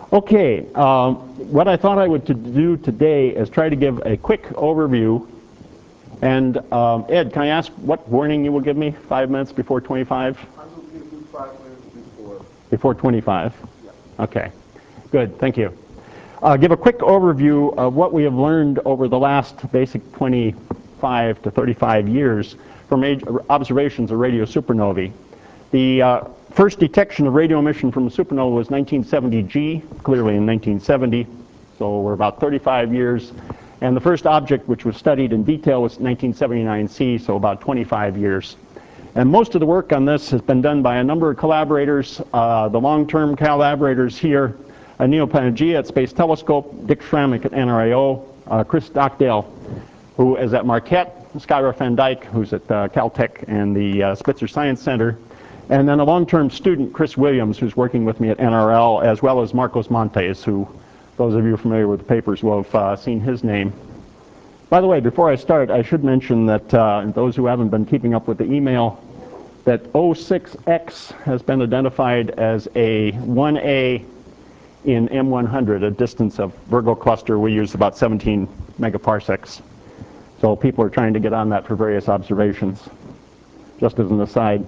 Okay, what I thought I would do today is try to give a quick overview. And Ed, can I ask what warning you will give me 5 minutes before 25? I will give you 5 minutes before. Before 25? Yeah. Okay, good, thank you. Give a quick overview of what we have learned over the last basic 25 to 35 years from observations of radio supernovae. The first detection of radio emission from a supernova was 1970 G, clearly in 1970, so we're about 35 years. And the first object which was studied in detail was 1979 C, so about 25 years. And most of the work on this has been done by a number of collaborators. The long-term collaborators here, Neil Panagia at Space Telescope, Dick Schramik at NRAO, Chris Stockdale, who is at Marquette, Skyra Van Dyke, who's at Caltech and the Spitzer Science Center, and then a long-term student, Chris Williams, who's working with me at NRL, as well as Marcos Montes, who those of you familiar with the papers will have seen his name. By the way, before I start, I should mention that those who haven't been keeping up with the email, that 06X has been identified as a 1A in M100, a distance of Virgo cluster. We use about 17 megaparsecs. So people are trying to get on that for various observations, just as an aside.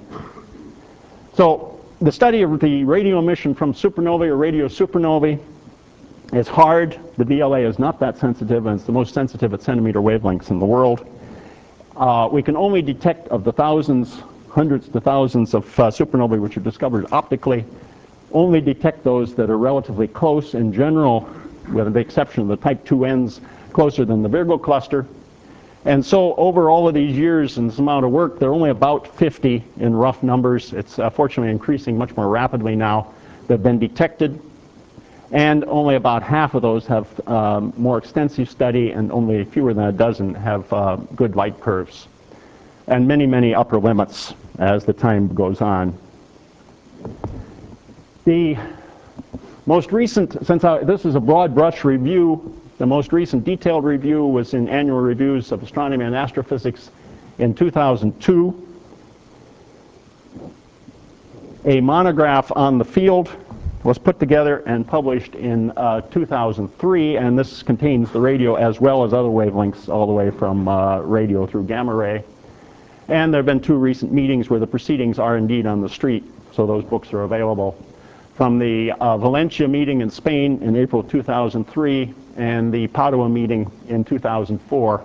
So the study of the radio emission from supernovae or radio supernovae is hard. The VLA is not that sensitive, and it's the most sensitive at centimeter wavelengths in the world. We can only detect of the thousands, hundreds to thousands of supernovae which are discovered optically, only detect those that are relatively close in general, with the exception of the type 2Ns closer than the Virgo cluster. And so over all of these years and this amount of work, there are only about 50 in rough numbers. It's fortunately increasing much more rapidly now that have been detected. And only about half of those have more extensive study, and only fewer than a dozen have good light curves. And many, many upper limits as the time goes on. The most recent, this is a broad brush review, the most recent detailed review was in Annual Reviews of Astronomy and Astrophysics in 2002. A monograph on the field was put together and published in 2003, and this contains the radio as well as other wavelengths all the way from radio through gamma ray. And there have been 2 recent meetings where the proceedings are indeed on the street, so those books are available. From the Valencia meeting in Spain in April 2003 and the Padua meeting in 2004,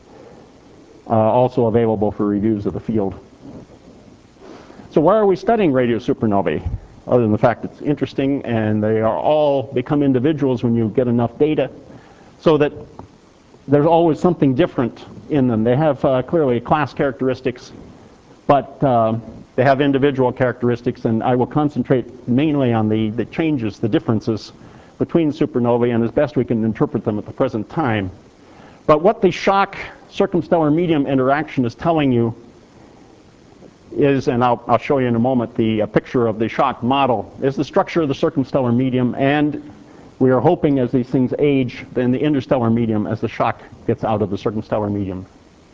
also available for reviews of the field. So why are we studying radio supernovae? Other than the fact it's interesting, and they are all become individuals when you get enough data, so that there's always something different in them. They have clearly class characteristics, but they have individual characteristics, and I will concentrate mainly on the changes, the differences between supernovae, and as best we can interpret them at the present time. But what the shock circumstellar medium interaction is telling you is, and I'll show you in a moment, the picture of the shock model, is the structure of the circumstellar medium, and we are hoping as these things age, then the interstellar medium as the shock gets out of the circumstellar medium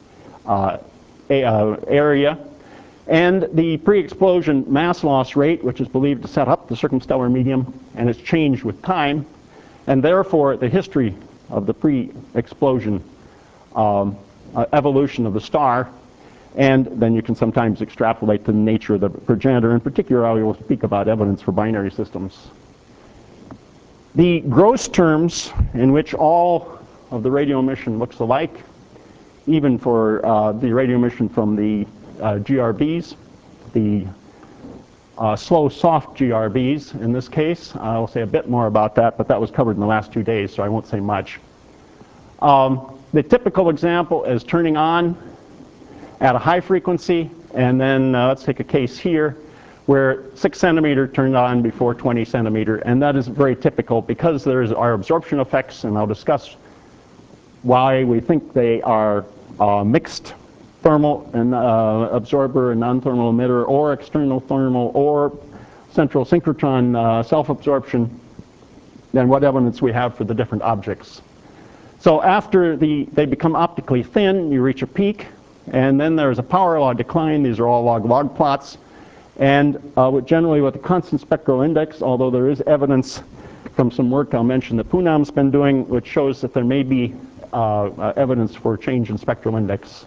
area. And the pre-explosion mass loss rate, which is believed to set up the circumstellar medium, and it's changed with time, and therefore the history of the pre-explosion evolution of the star. And then you can sometimes extrapolate to the nature of the progenitor. In particular, I will speak about evidence for binary systems. The gross terms in which all of the radio emission looks alike, even for the radio emission from the GRBs, the slow soft GRBs in this case. I'll say a bit more about that, but that was covered in the last 2 days, so I won't say much. The typical example is turning on at a high frequency, and then let's take a case here where 6 centimeter turned on before 20 centimeter, and that is very typical because there are absorption effects, and I'll discuss why we think they are mixed thermal and absorber and non-thermal emitter, or external thermal, or central synchrotron self-absorption, and what evidence we have for the different objects. So after they become optically thin, you reach a peak, and then there's a power law decline. These are all log-log plots. And generally with a constant spectral index, although there is evidence from some work I'll mention that Poonam's been doing, which shows that there may be evidence for change in spectral index.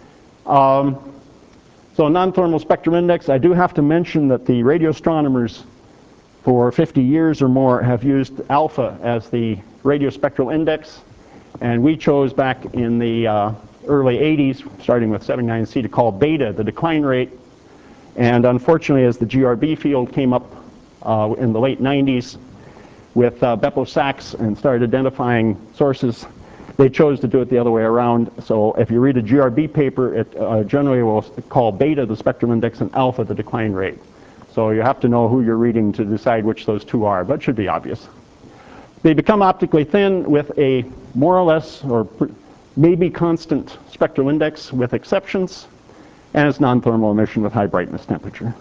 So non-thermal spectrum index, I do have to mention that the radio astronomers for 50 years or more have used alpha as the radio spectral index, and we chose back in the early 80s, starting with 79C, to call beta the decline rate. And unfortunately, as the GRB field came up in the late 90s with Beppo Sachs and started identifying sources, they chose to do it the other way around. So if you read a GRB paper, it generally will call beta the spectrum index and alpha the decline rate. So you have to know who you're reading to decide which those two are, but it should be obvious. They become optically thin with a more or less or maybe constant spectral index with exceptions, and it's non-thermal emission with high brightness temperature.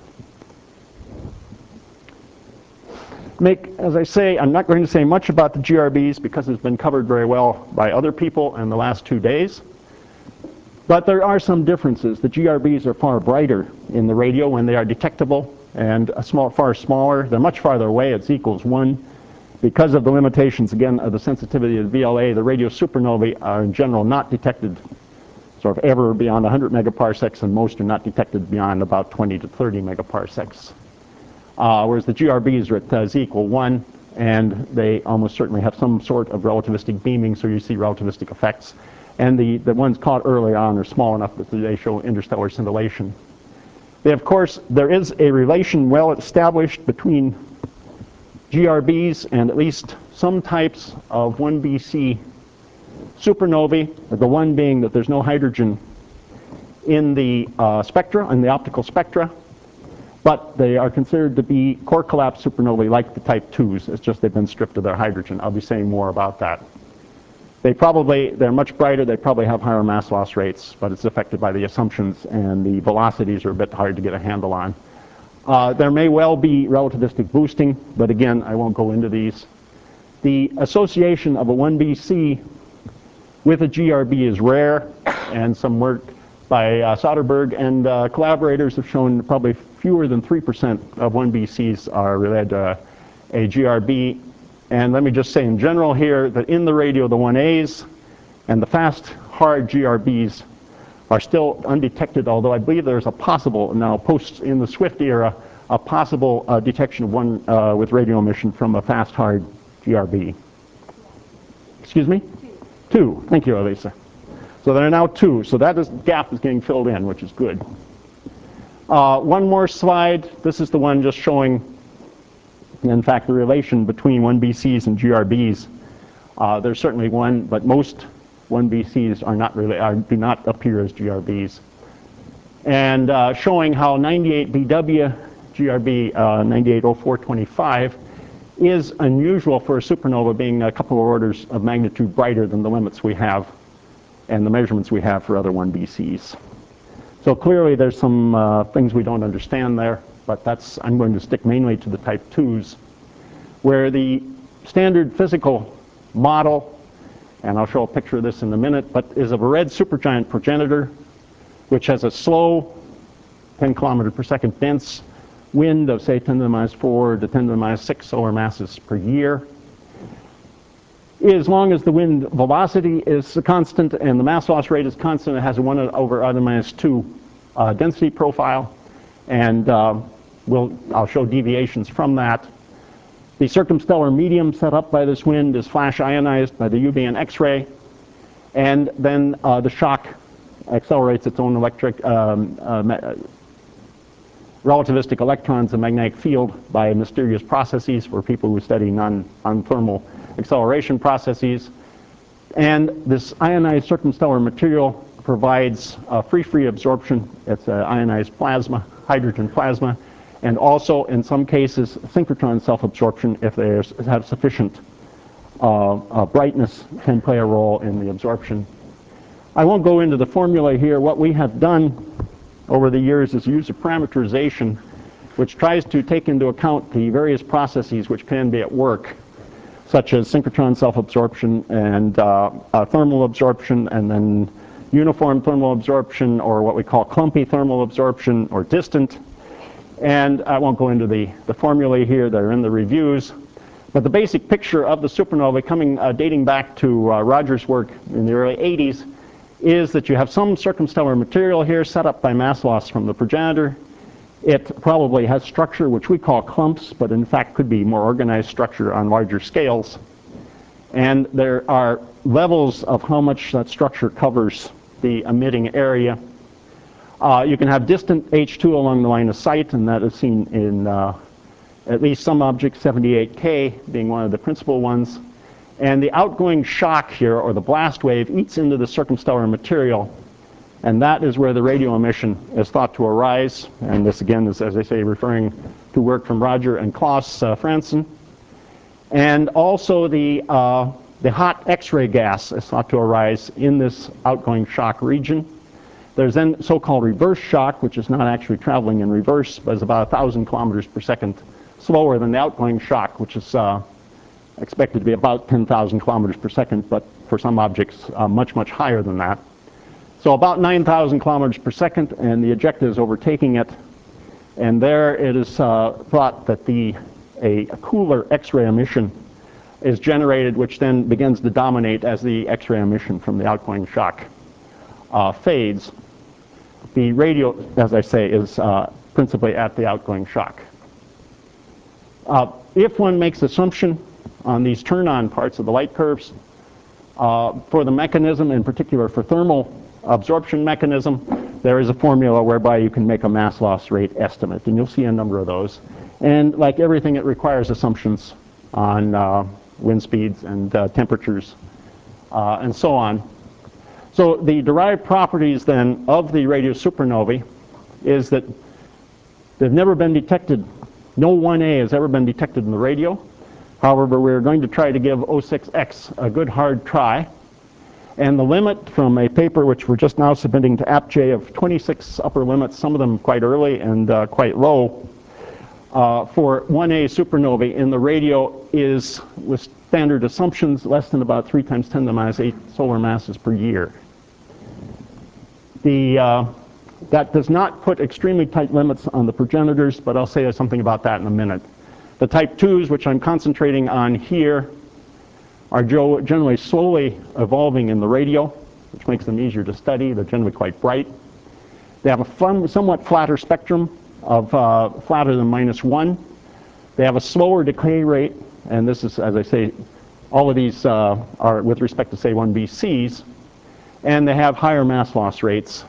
As I say, I'm not going to say much about the GRBs because it's been covered very well by other people in the last 2 days. But there are some differences. The GRBs are far brighter in the radio when they are detectable, and far smaller. They're much farther away. It's equals 1. Because of the limitations, again, of the sensitivity of the VLA, the radio supernovae are in general not detected sort of ever beyond 100 megaparsecs, and most are not detected beyond about 20 to 30 megaparsecs. Whereas the GRBs are at Z equal 1, and they almost certainly have some sort of relativistic beaming, so you see relativistic effects. And the ones caught early on are small enough that they show interstellar scintillation. Of course, there is a relation well established between GRBs and at least some types of 1BC supernovae, the one being that there's no hydrogen in the spectra, in the optical spectra, but they are considered to be core collapse supernovae like the type 2s. It's just they've been stripped of their hydrogen. I'll be saying more about that. They're much brighter, they probably have higher mass loss rates, but it's affected by the assumptions, and the velocities are a bit hard to get a handle on. There may well be relativistic boosting, but again, I won't go into these. The association of a 1BC with a GRB is rare, and some work by Soderberg and collaborators have shown probably fewer than 3% of 1BCs are related to a GRB. And let me just say in general here that in the radio, the 1As and the fast, hard GRBs are still undetected, although I believe there's a possible, now post in the Swift era, a possible detection of one with radio emission from a fast, hard GRB. Excuse me? Two. Thank you, Elisa. So there are now 2. So that gap is getting filled in, which is good. One more slide. This is the one just showing, in fact, the relation between 1BCs and GRBs. There's certainly one, but most 1BCs are not do not appear as GRBs. And showing how 98BW GRB 980425 is unusual for a supernova, being a couple of orders of magnitude brighter than the limits we have and the measurements we have for other 1BCs. So clearly there's some things we don't understand there, but I'm going to stick mainly to the type 2s, where the standard physical model, and I'll show a picture of this in a minute, but is of a red supergiant progenitor, which has a slow 10 kilometer per second dense wind of, say, 10 to the minus 4 to 10 to the minus 6 solar masses per year. As long as the wind velocity is constant and the mass loss rate is constant, it has a 1 over I minus 2 density profile, and I'll show deviations from that. The circumstellar medium set up by this wind is flash ionized by the UV and X-ray, and then the shock accelerates its own relativistic electrons and magnetic field by mysterious processes for people who study non-thermal acceleration processes. And this ionized circumstellar material provides free absorption. It's ionized plasma, hydrogen plasma, and also in some cases synchrotron self-absorption if they have sufficient brightness can play a role in the absorption. I won't go into the formula here. What we have done over the years is use a parameterization which tries to take into account the various processes which can be at work, such as synchrotron self-absorption and thermal absorption, and then uniform thermal absorption, or what we call clumpy thermal absorption, or distant. And I won't go into the formulae here, they're in the reviews. But the basic picture of the supernova dating back to Rogers' work in the early 80s is that you have some circumstellar material here set up by mass loss from the progenitor. It probably has structure which we call clumps, but in fact could be more organized structure on larger scales. And there are levels of how much that structure covers the emitting area. You can have distant H2 along the line of sight, and that is seen in at least some objects, 78K being one of the principal ones. And the outgoing shock here, or the blast wave, eats into the circumstellar material, and that is where the radio emission is thought to arise. And this again is, as I say, referring to work from Roger and Klaus Franzen. And also the hot X-ray gas is thought to arise in this outgoing shock region. There's then so-called reverse shock, which is not actually traveling in reverse, but is about 1,000 kilometers per second slower than the outgoing shock, which is expected to be about 10,000 kilometers per second, but for some objects much, much higher than that. So about 9,000 kilometers per second, and the ejecta is overtaking it. And there it is thought that a cooler X-ray emission is generated, which then begins to dominate as the X-ray emission from the outgoing shock fades. The radio, as I say, is principally at the outgoing shock. If one makes assumption on these turn-on parts of the light curves for the mechanism, in particular for thermal absorption mechanism, there is a formula whereby you can make a mass loss rate estimate, and you'll see a number of those. And like everything, it requires assumptions on wind speeds and temperatures and so on. So the derived properties then of the radio supernovae is that they've never been detected. No 1A has ever been detected in the radio. However, we're going to try to give O6X a good hard try. And the limit from a paper which we're just now submitting to APJ of 26 upper limits, some of them quite early and quite low, for 1A supernovae in the radio is, with standard assumptions, less than about 3 times 10 to the minus 8 solar masses per year. That does not put extremely tight limits on the progenitors, but I'll say something about that in a minute. The type 2s, which I'm concentrating on here, are generally slowly evolving in the radio, which makes them easier to study. They're generally quite bright. They have a somewhat flatter spectrum of flatter than -1. They have a slower decay rate, and this is, as I say, all of these are with respect to, say, 1BCs, and they have higher mass loss rates.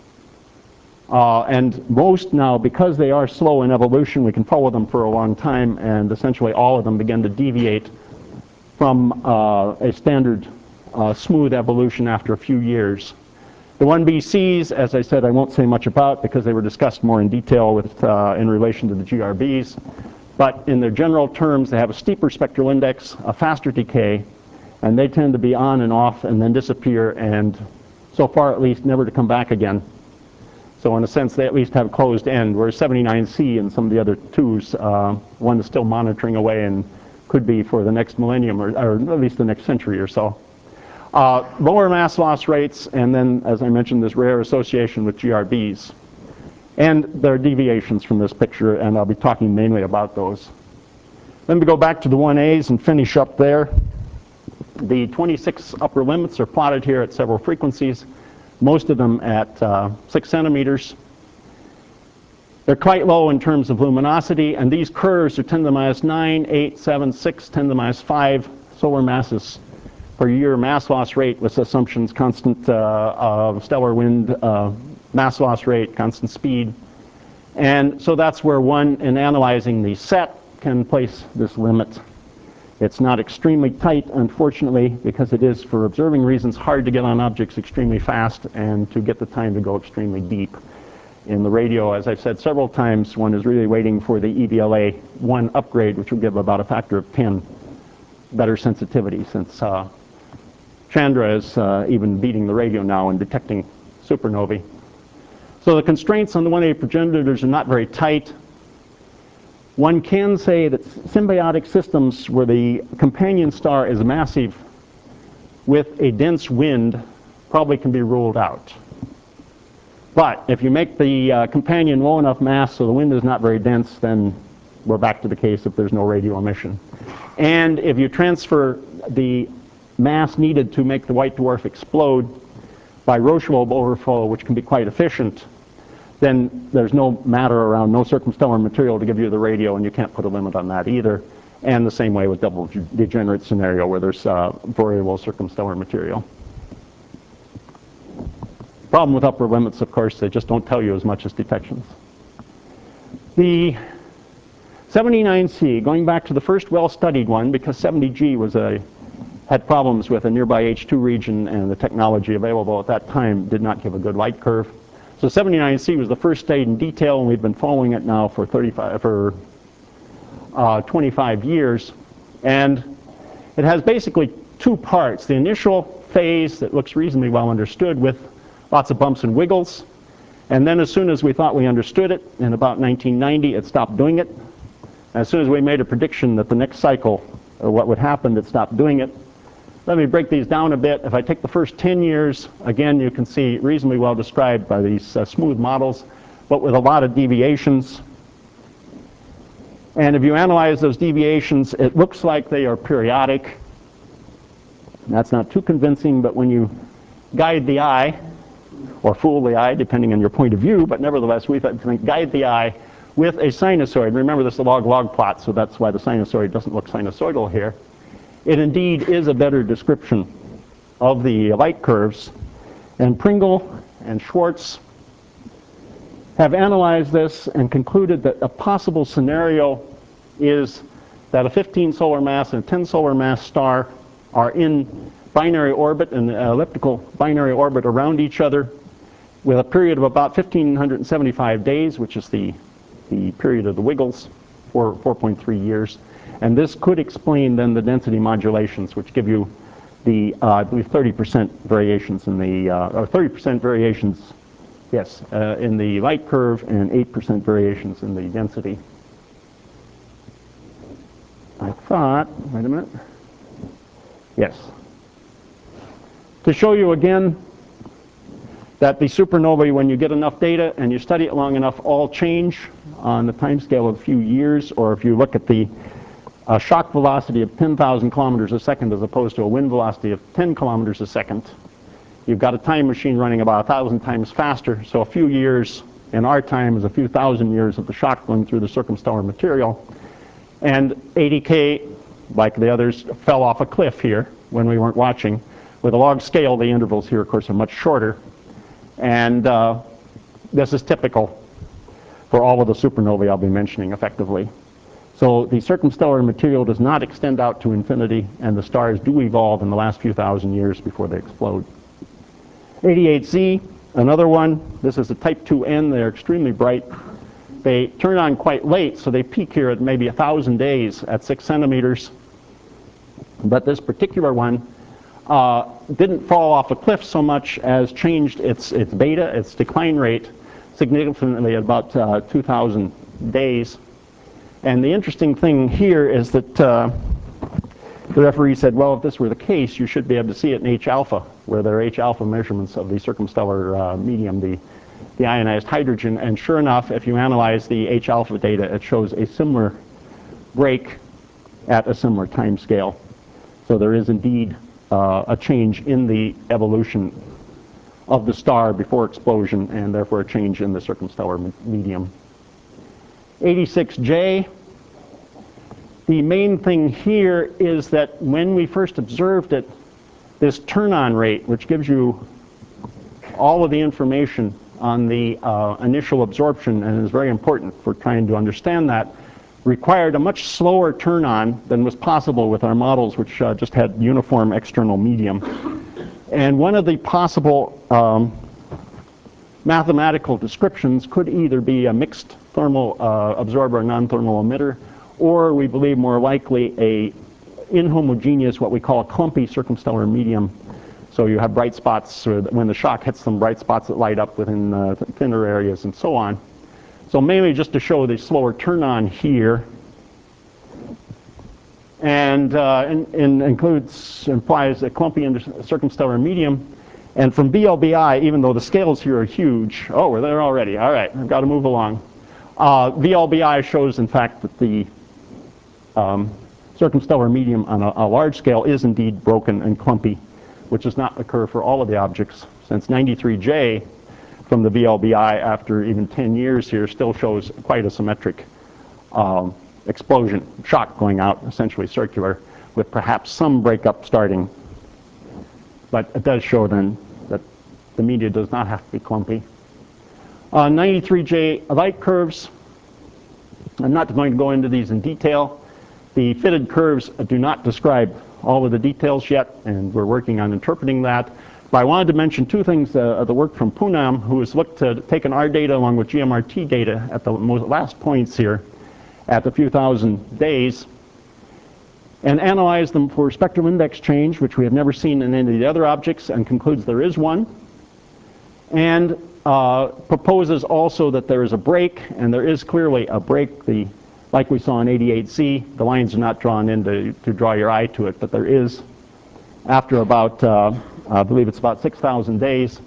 And most now, because they are slow in evolution, we can follow them for a long time, and essentially all of them begin to deviate from a standard smooth evolution after a few years. The 1BCs, as I said, I won't say much about because they were discussed more in detail with, in relation to the GRBs. But in their general terms, they have a steeper spectral index, a faster decay, and they tend to be on and off and then disappear, and so far at least never to come back again. So in a sense, they at least have a closed end, whereas 79C and some of the other 2s, one is still monitoring away and could be for the next millennium, or at least the next century or so. Lower mass loss rates, and then, as I mentioned, this rare association with GRBs. And there are deviations from this picture, and I'll be talking mainly about those. Then we go back to the 1As and finish up there. The 26 upper limits are plotted here at several frequencies, most of them at 6 centimeters. They're quite low in terms of luminosity, and these curves are 10 to the minus 9, 8, 7, 6, 10 to the minus 5 solar masses per year mass loss rate with assumptions constant stellar wind mass loss rate, constant speed. And so that's where one, in analyzing the set, can place this limit. It's not extremely tight, unfortunately, because it is, for observing reasons, hard to get on objects extremely fast and to get the time to go extremely deep. In the radio, as I've said several times, one is really waiting for the EVLA-1 upgrade, which will give about a factor of 10 better sensitivity, since Chandra is even beating the radio now in detecting supernovae. So the constraints on the 1A progenitors are not very tight. One can say that symbiotic systems where the companion star is massive with a dense wind probably can be ruled out. But if you make the companion low enough mass so the wind is not very dense, then we're back to the case if there's no radio emission. And if you transfer the mass needed to make the white dwarf explode by Rauschenwald overflow, which can be quite efficient, then there's no matter around, no circumstellar material to give you the radio, and you can't put a limit on that either. And the same way with double degenerate scenario where there's variable circumstellar material. Problem with upper limits, of course, they just don't tell you as much as detections. The 79C, going back to the first well-studied one, because 70G had problems with a nearby H2 region, and the technology available at that time did not give a good light curve. So 79C was the first studied in detail, and we've been following it now for 25 years. And it has basically two parts. The initial phase that looks reasonably well understood with lots of bumps and wiggles. And then as soon as we thought we understood it, in about 1990, it stopped doing it. As soon as we made a prediction that the next cycle, or what would happen, it stopped doing it. Let me break these down a bit. If I take the first 10 years, again, you can see reasonably well described by these smooth models, but with a lot of deviations. And if you analyze those deviations, it looks like they are periodic. That's not too convincing, but when you guide the eye, or fool the eye, depending on your point of view, but nevertheless, we think guide the eye with a sinusoid. Remember, this is a log-log plot, so that's why the sinusoid doesn't look sinusoidal here. It indeed is a better description of the light curves. And Pringle and Schwartz have analyzed this and concluded that a possible scenario is that a 15 solar mass and a 10 solar mass star are in binary orbit, an elliptical binary orbit around each other with a period of about 1,575 days, which is the period of the wiggles, for 4.3 years. And this could explain then the density modulations, which give you the, I believe, 30% variations in the, or 30% variations, yes, in the light curve and 8% variations in the density. I thought, wait a minute, yes. To show you again that the supernovae, when you get enough data and you study it long enough, all change on the time scale of a few years, or if you look at the shock velocity of 10,000 kilometers a second as opposed to a wind velocity of 10 kilometers a second, you've got a time machine running about 1,000 times faster. So a few years in our time is a few thousand years of the shock going through the circumstellar material. And ADK, like the others, fell off a cliff here when we weren't watching. With a log scale, the intervals here, of course, are much shorter. And this is typical for all of the supernovae I'll be mentioning effectively. So the circumstellar material does not extend out to infinity, and the stars do evolve in the last few thousand years before they explode. 88Z, another one. This is a type 2N. They're extremely bright. They turn on quite late, so they peak here at maybe 1,000 days at 6 centimeters. But this particular one didn't fall off a cliff so much as changed its beta, its decline rate, significantly at about 2,000 days. And the interesting thing here is that the referee said, well, if this were the case, you should be able to see it in H-alpha, where there are H-alpha measurements of the circumstellar medium, the ionized hydrogen. And sure enough, if you analyze the H-alpha data, it shows a similar break at a similar time scale. So there is indeed a change in the evolution of the star before explosion, and therefore a change in the circumstellar medium. 86J, the main thing here is that when we first observed it, this turn-on rate, which gives you all of the information on the initial absorption and is very important for trying to understand that, required a much slower turn-on than was possible with our models, which just had uniform external medium. And one of the possible mathematical descriptions could either be a mixed thermal absorber, non-thermal emitter, or we believe more likely a inhomogeneous, what we call a clumpy circumstellar medium. So you have bright spots, when the shock hits them, bright spots that light up within thinner areas and so on. So mainly just to show the slower turn-on here, and implies a clumpy circumstellar medium. And from VLBI, even though the scales here are huge, oh, we're there already. All right, I've got to move along. VLBI shows, in fact, that the circumstellar medium on a large scale is indeed broken and clumpy, which does not occur for all of the objects, since 93J from the VLBI after even 10 years here still shows quite a symmetric explosion, shock going out, essentially circular, with perhaps some breakup starting. But it does show then that the media does not have to be clumpy. 93J light curves, I'm not going to go into these in detail. The fitted curves do not describe all of the details yet, and we're working on interpreting that. But I wanted to mention two things, the work from Poonam, who has taken our data along with GMRT data at the last points here, at a few thousand days, and analyzed them for spectrum index change, which we have never seen in any of the other objects, and concludes there is one, and proposes also that there is a break, and there is clearly a break. Like we saw in 88C, the lines are not drawn in to draw your eye to it, but there is, after about, I believe it's about 6,000 days,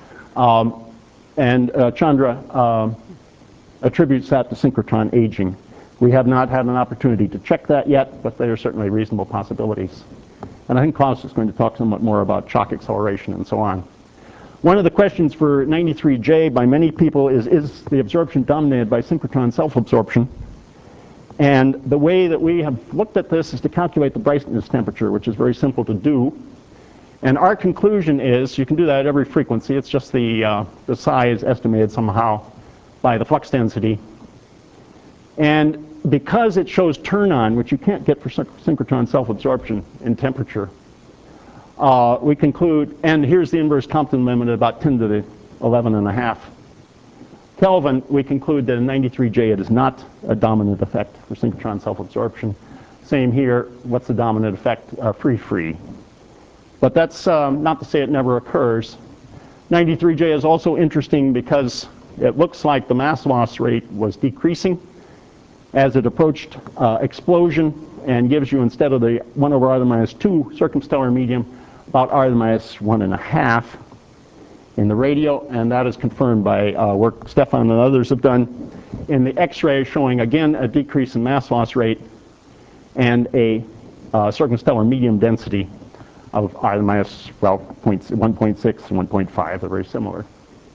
and Chandra attributes that to synchrotron aging. We have not had an opportunity to check that yet, but they are certainly reasonable possibilities. And I think Klaus is going to talk somewhat more about shock acceleration and so on. One of the questions for 93J by many people is the absorption dominated by synchrotron self-absorption? And the way that we have looked at this is to calculate the brightness temperature, which is very simple to do. And our conclusion is, you can do that at every frequency, it's just the size estimated somehow by the flux density. And because it shows turn-on, which you can't get for synchrotron self-absorption in temperature, we conclude, and here's the inverse Compton limit at about 10 to the 11.5 Kelvin, we conclude that in 93J it is not a dominant effect for synchrotron self-absorption. Same here, what's the dominant effect? Free-free. But that's not to say it never occurs. 93J is also interesting because it looks like the mass loss rate was decreasing as it approached explosion, and gives you, instead of the 1 over r to the minus 2 circumstellar medium, about r to the minus 1.5 in the radio, and that is confirmed by work Stefan and others have done in the X-ray, showing again a decrease in mass loss rate and a circumstellar medium density of r to the minus, well, 1.6 and 1.5. They're very similar.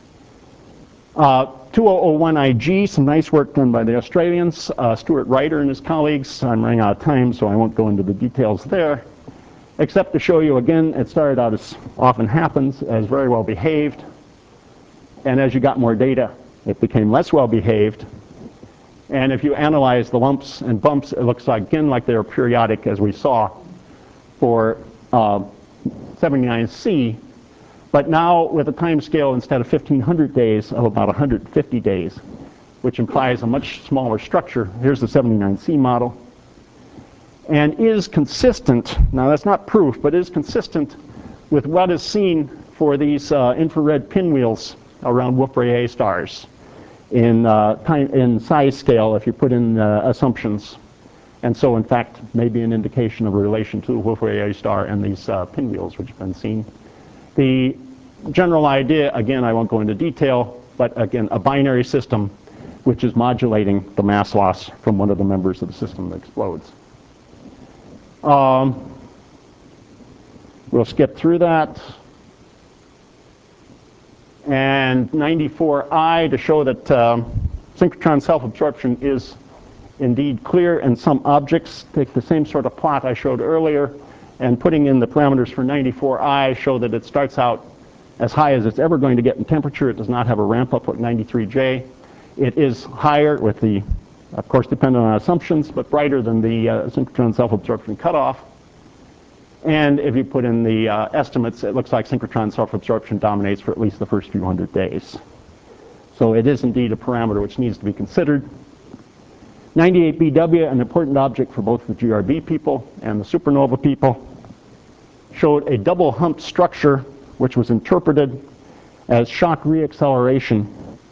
2001 IG, some nice work done by the Australians, Stuart Ryder and his colleagues. I'm running out of time, so I won't go into the details there, except to show you again, it started out, as often happens, as very well behaved, and as you got more data, it became less well behaved. And if you analyze the lumps and bumps, it looks like, again, like they're periodic, as we saw for 79C, but now with a time scale instead of 1,500 days of about 150 days, which implies a much smaller structure. Here's the 79C model. And is consistent, now that's not proof, but is consistent with what is seen for these infrared pinwheels around Wolf-Rayet stars in size scale if you put in assumptions. And so, in fact, maybe an indication of a relation to the Wolf-Rayet star and these pinwheels which have been seen. The general idea, again, I won't go into detail, but again, a binary system which is modulating the mass loss from one of the members of the system that explodes. We'll skip through that. And 94I to show that synchrotron self-absorption is indeed clear in some objects. Take the same sort of plot I showed earlier, and putting in the parameters for 94I show that it starts out as high as it's ever going to get in temperature. It does not have a ramp up with 93J. It is higher with the, of course, dependent on assumptions, but brighter than the synchrotron self-absorption cutoff. And if you put in the estimates, it looks like synchrotron self-absorption dominates for at least the first few hundred days. So it is indeed a parameter which needs to be considered. 98BW, an important object for both the GRB people and the supernova people, showed a double hump structure which was interpreted as shock reacceleration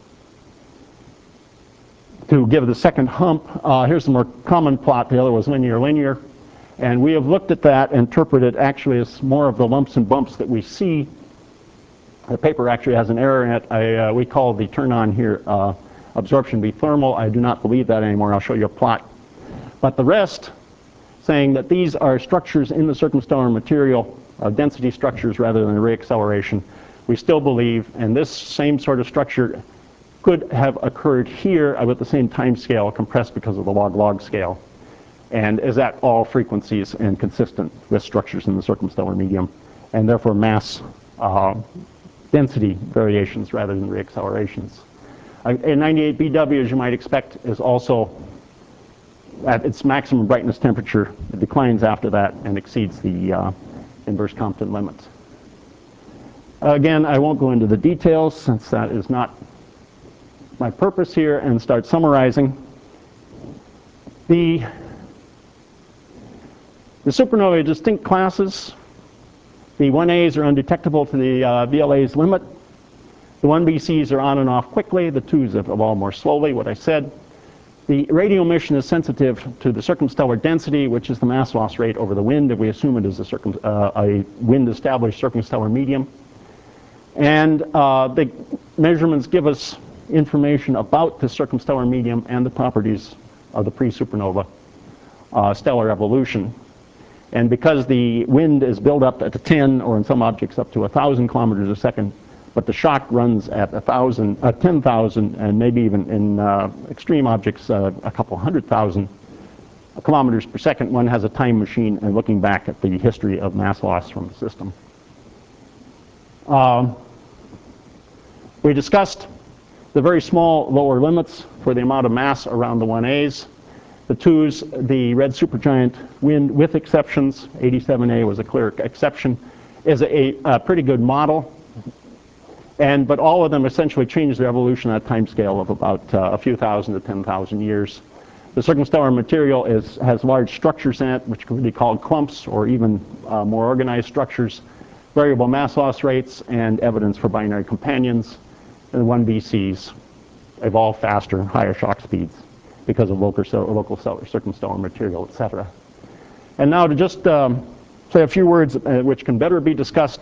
to give the second hump. Here's the more common plot. The other was linear. And we have looked at that and interpreted actually as more of the lumps and bumps that we see. The paper actually has an error in it. We call the turn-on here absorption be thermal. I do not believe that anymore. I'll show you a plot. But the rest, saying that these are structures in the circumstellar material, density structures rather than ray acceleration. We still believe, and this same sort of structure could have occurred here at the same time scale, compressed because of the log-log scale, and is at all frequencies and consistent with structures in the circumstellar medium, and therefore mass density variations rather than reaccelerations. A 98 BW, as you might expect, is also at its maximum brightness temperature. It declines after that and exceeds the inverse Compton limits. Again, I won't go into the details since that is not my purpose here, and start summarizing. The supernovae are distinct classes. The 1As are undetectable to the VLA's limit. The 1BCs are on and off quickly. The 2s evolve more slowly, what I said. The radio emission is sensitive to the circumstellar density, which is the mass loss rate over the wind, if we assume it is a wind-established circumstellar medium. And the measurements give us information about the circumstellar medium and the properties of the pre-supernova stellar evolution. And because the wind is built up at 10, or in some objects up to 1,000 kilometers a second, but the shock runs at 10,000, and maybe even in extreme objects a couple 100,000 kilometers per second, one has a time machine and looking back at the history of mass loss from the system. We discussed the very small lower limits for the amount of mass around the 1As. The 2s, the red supergiant wind with exceptions, 87A was a clear exception, is a pretty good model. But all of them essentially change their evolution at a time scale of about a few thousand to 10,000 years. The circumstellar material has large structures in it, which could be called clumps or even more organized structures, variable mass loss rates, and evidence for binary companions. And the 1BCs evolve faster, higher shock speeds because of local circumstellar material, etc. And now to just say a few words which can better be discussed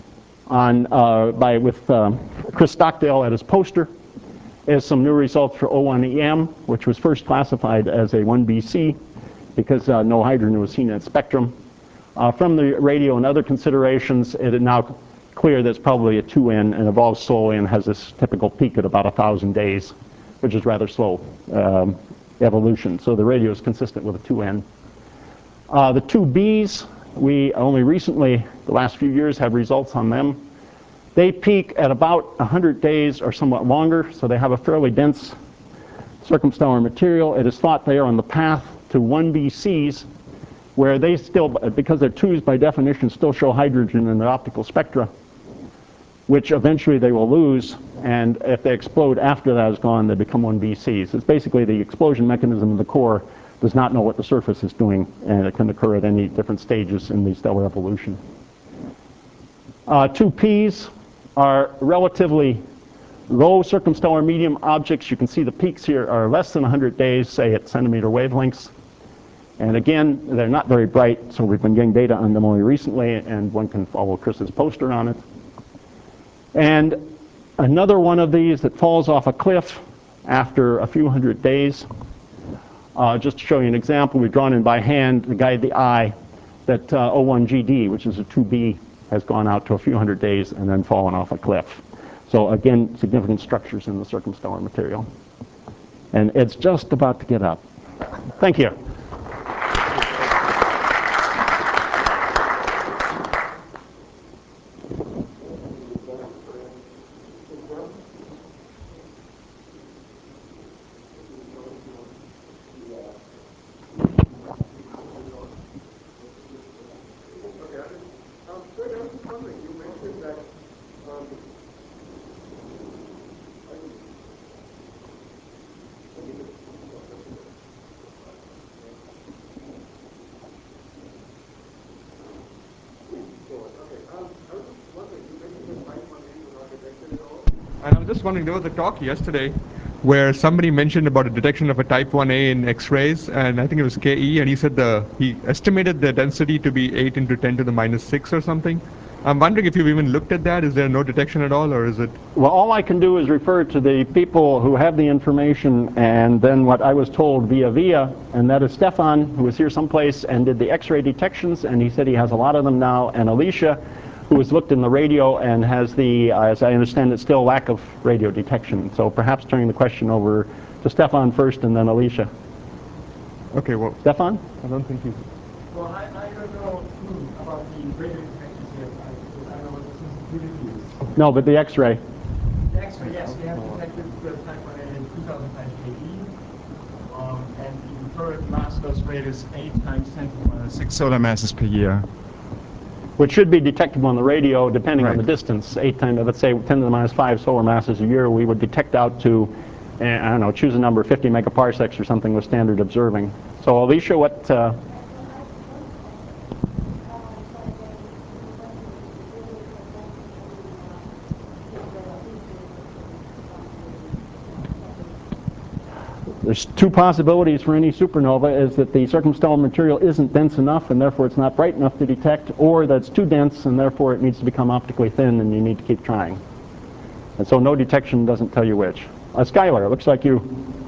with Chris Stockdale at his poster, is some new results for O1EM, which was first classified as a 1BC because no hydrogen was seen in its spectrum. From the radio and other considerations, it is now clear that it's probably a 2N and evolves slowly and has this typical peak at about 1,000 days, which is rather slow evolution. So the radio is consistent with a 2N. The 2Bs, we only recently, the last few years, have results on them. They peak at about 100 days or somewhat longer, so they have a fairly dense circumstellar material. It is thought they are on the path to 1BCs, where they still, because they're 2s by definition, still show hydrogen in the optical spectra, which eventually they will lose, and if they explode after that is gone, they become 1BCs. It's basically the explosion mechanism of the core does not know what the surface is doing, and it can occur at any different stages in the stellar evolution. 2Ps are relatively low circumstellar medium objects. You can see the peaks here are less than 100 days, say at centimeter wavelengths. And again, they're not very bright, so we've been getting data on them only recently, and one can follow Chris's poster on it. And another one of these that falls off a cliff after a few hundred days. Just to show you an example, we've drawn in by hand to guide the eye that O1GD, which is a 2B, has gone out to a few hundred days and then fallen off a cliff. So again, significant structures in the circumstellar material. And it's just about to get up. Thank you. And I'm just wondering, there was a talk yesterday where somebody mentioned about a detection of a type 1A in X-rays, and I think it was KE, and he said he estimated the density to be 8 into 10 to the minus 6 or something. I'm wondering if you've even looked at that. Is there no detection at all, or is it? Well, all I can do is refer to the people who have the information, and then what I was told via, and that is Stefan, who was here someplace and did the X-ray detections, and he said he has a lot of them now, and Alicia, who has looked in the radio and has the, as I understand it, still lack of radio detection. So perhaps turning the question over to Stefan first, and then Alicia. Okay, well, Stefan? I don't think he's. Well, I don't know about the radio detections yet. I don't know what the sensitivity is. No, but the X-ray. The X-ray, yes, we have detected the type 1A in 2005 KE. And the current mass dose rate is 8 times 10 to the minus 6 solar masses per year. Which should be detectable on the radio depending on Right. the distance. 8 times, let's say 10 to the minus 5 solar masses a year, we would detect out to, I don't know, choose a number, 50 megaparsecs or something with standard observing. So Alicia, what? There's two possibilities for any supernova, is that the circumstellar material isn't dense enough and therefore it's not bright enough to detect, or that it's too dense and therefore it needs to become optically thin and you need to keep trying. And so no detection doesn't tell you which. Skylar, it looks like you.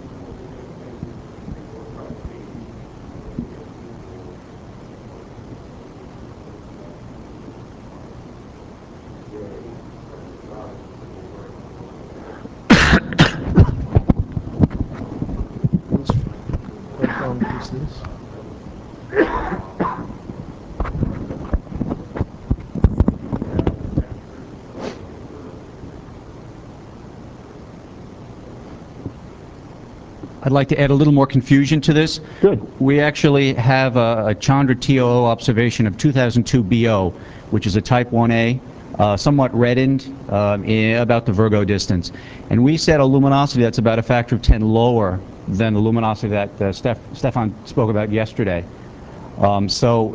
I'd like to add a little more confusion to this. Good. We actually have a Chandra TOO observation of 2002 BO, which is a type 1A, somewhat reddened about the Virgo distance. And we set a luminosity that's about a factor of 10 lower than the luminosity that Stefan spoke about yesterday. So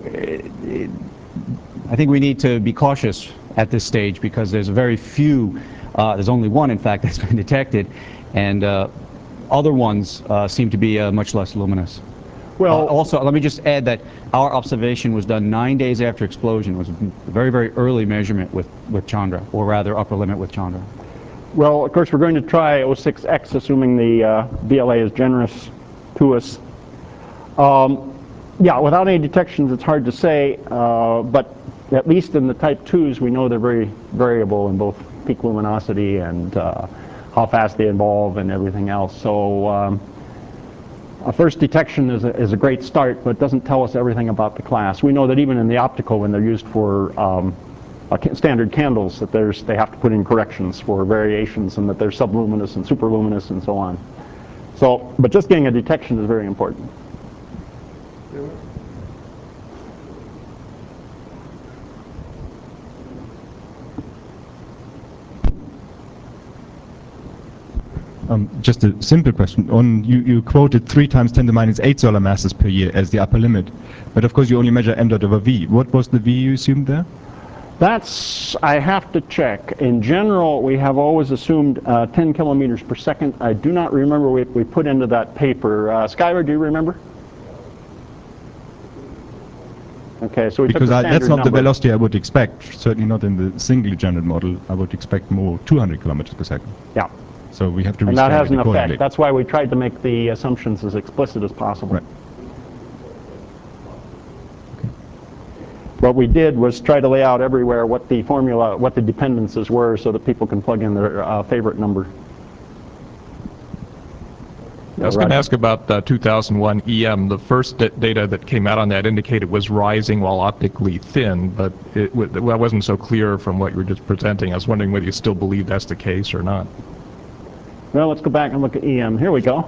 I think we need to be cautious at this stage because there's very few, there's only one in fact that's been detected, and other ones seem to be much less luminous. Well, also, let me just add that our observation was done 9 days after explosion. It was a very, very early measurement with Chandra, or rather upper limit with Chandra. well, of course, we're going to try 06X, assuming the VLA is generous to us. Yeah, without any detections, it's hard to say, but at least in the type 2s, we know they're very variable in both peak luminosity and how fast they evolve and everything else. So a first detection is a great start, but doesn't tell us everything about the class. We know that even in the optical, when they're used for standard candles, that they have to put in corrections for variations, and that they're subluminous and superluminous and so on. So, but just getting a detection is very important. Just a simple question. You quoted 3 times 10 to the minus 8 solar masses per year as the upper limit, but of course you only measure m dot over v. What was the v you assumed there? That's, I have to check. In general, we have always assumed 10 kilometers per second. I do not remember what we put into that paper. Skylar, do you remember? Okay, so we took Because the standard that's not number. the velocity I would expect, certainly not in the singly gendered model. I would expect more 200 kilometers per second. Yeah. So we have to And that rescale has it an accordingly. effect. That's why we tried to make the assumptions as explicit as possible. Right. What we did was try to lay out everywhere what the formula, what the dependencies were, so that people can plug in their favorite number. I was going to ask about 2001 EM. The first data that came out on that indicated it was rising while optically thin, but that wasn't so clear from what you were just presenting. I was wondering whether you still believe that's the case or not. Well, let's go back and look at EM. Here we go.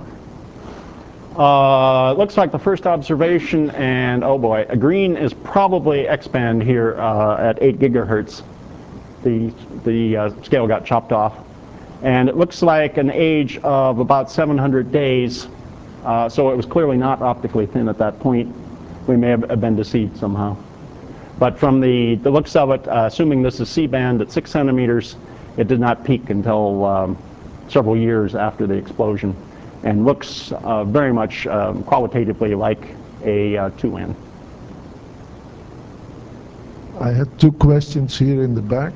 Looks like the first observation, and oh boy, green is probably X-band here at 8 gigahertz. The scale got chopped off. And it looks like an age of about 700 days, so it was clearly not optically thin at that point. We may have been deceived somehow. But from the looks of it, assuming this is C-band at 6 centimeters, it did not peak until several years after the explosion, and looks very much qualitatively like a 2N. I had two questions here in the back.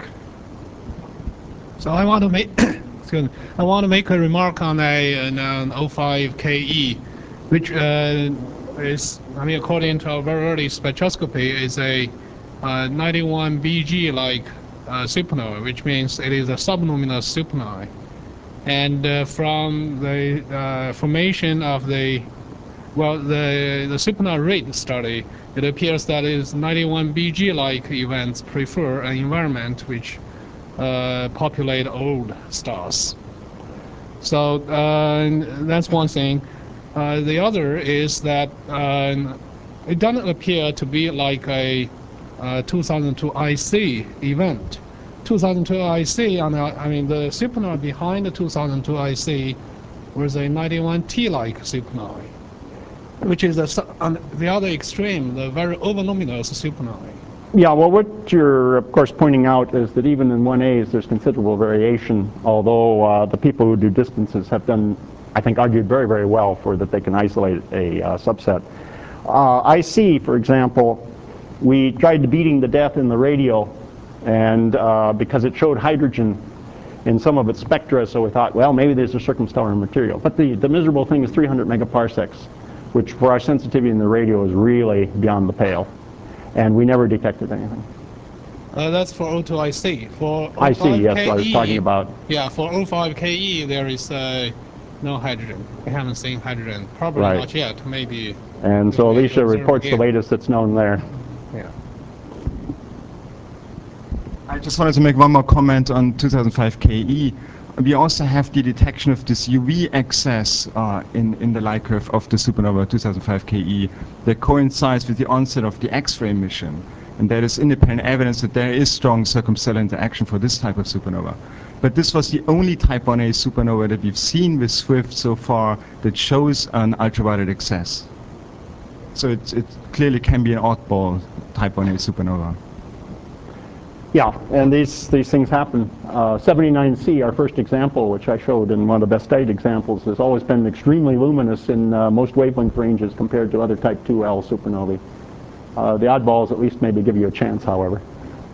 So I want to make excuse me, I want to make a remark on an 05 KE, which is, I mean, according to our very early spectroscopy, is a 91 BG-like supernova, which means it is a subluminous supernova. And from the formation of the supernova rate study, it appears that is 91 BG-like events prefer an environment which populate old stars. So that's one thing. The other is that it doesn't appear to be like a 2002 IC event. 2002 IC, I mean, the supernova behind the 2002 IC was a 91T-like supernova, which is on the other extreme, the very overluminous supernova. Yeah, well, what you're, of course, pointing out is that even in 1As, there's considerable variation, although the people who do distances have done, I think, argued very, very well for that they can isolate a subset. IC, for example, we tried beating the death in the radio, and because it showed hydrogen in some of its spectra, so we thought, well, maybe there's a circumstellar material. But the miserable thing is 300 megaparsecs, which for our sensitivity in the radio is really beyond the pale. And we never detected anything. That's for O2 IC. For IC, yes, what I was talking about. Yeah, for O5 KE, there is no hydrogen. We haven't seen hydrogen. Probably Right. not yet, maybe. And so Alicia reports the latest that's known there. Yeah. I just wanted to make one more comment on 2005 KE. We also have the detection of this UV excess in the light curve of the supernova 2005 KE that coincides with the onset of the X-ray emission. And that is independent evidence that there is strong circumstellar interaction for this type of supernova. But this was the only Type 1a supernova that we've seen with SWIFT so far that shows an ultraviolet excess. So it clearly can be an oddball Type 1a supernova. Yeah, and these things happen. 79C, our first example, which I showed in one of the best studied examples, has always been extremely luminous in most wavelength ranges compared to other Type 2L supernovae. The oddballs at least maybe give you a chance, however.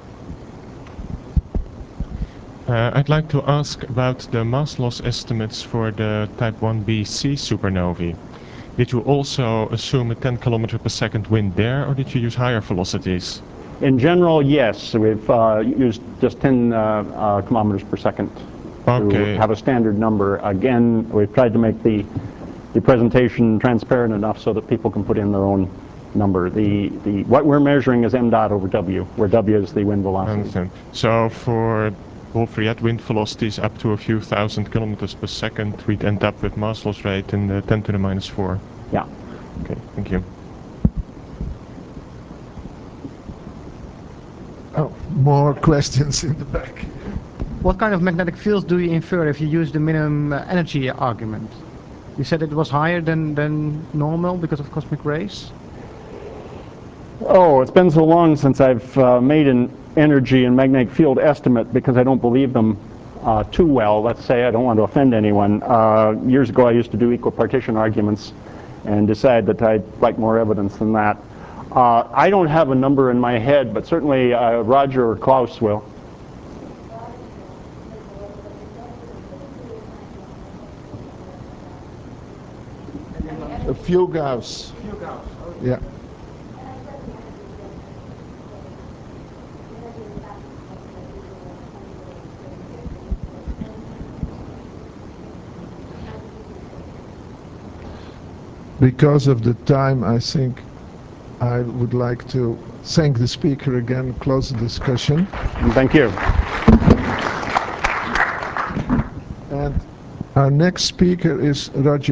I'd like to ask about the mass loss estimates for the Type 1bc supernovae. Did you also assume a 10 kilometer per second wind there, or did you use higher velocities? In general, yes. We've used just 10 kilometers per second to have a standard number. Again, we've tried to make the presentation transparent enough so that people can put in their own number. What we're measuring is m dot over w, where w is the wind velocity. I understand. So for Wolf-Rayet wind velocities up to a few thousand kilometers per second, we'd end up with mass loss rate in the 10 to the minus 4. Yeah. Okay, thank you. Oh, more questions in the back. What kind of magnetic fields do you infer if you use the minimum energy argument? You said it was higher than normal because of cosmic rays? Oh, it's been so long since I've made an energy and magnetic field estimate because I don't believe them too well. Let's say, I don't want to offend anyone. Years ago I used to do equipartition arguments and decide that I'd like more evidence than that. I don't have a number in my head, but certainly Roger or Klaus will. A few Gauss. Yeah. Because of the time, I think I would like to thank the speaker again, close the discussion. Thank you. And our next speaker is Roger